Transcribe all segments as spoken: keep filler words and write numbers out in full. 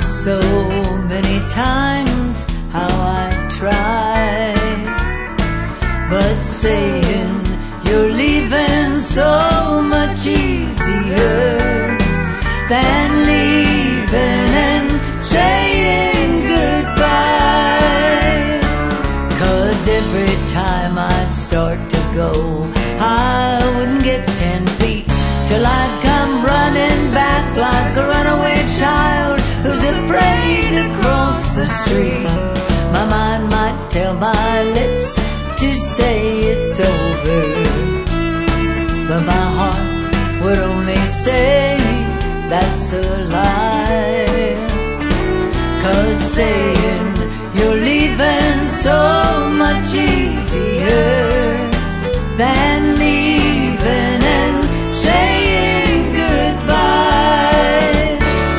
so many times how I tried, but saying you're leaving so much easier than leaving and saying goodbye. 'Cause every time I'd start to go, I wouldn't get ten feet till I'd come running back like a runaway child who's afraid to cross the street. My mind might tell my lips to say it's over, but my heart would only say that's a lie. 'Cause saying you're leaving so much easier than leaving and saying goodbye.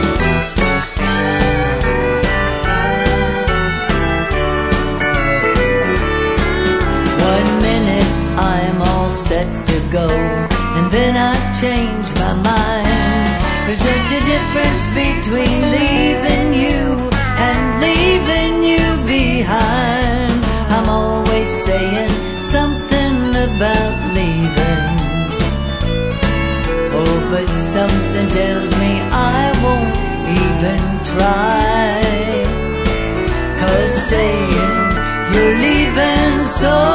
One minute I'm all set to go, and then I change my mind. There's such a difference between leaving you and leaving you behind. I'm always saying something about leaving, oh, but something tells me I won't even try. 'Cause saying you're leaving so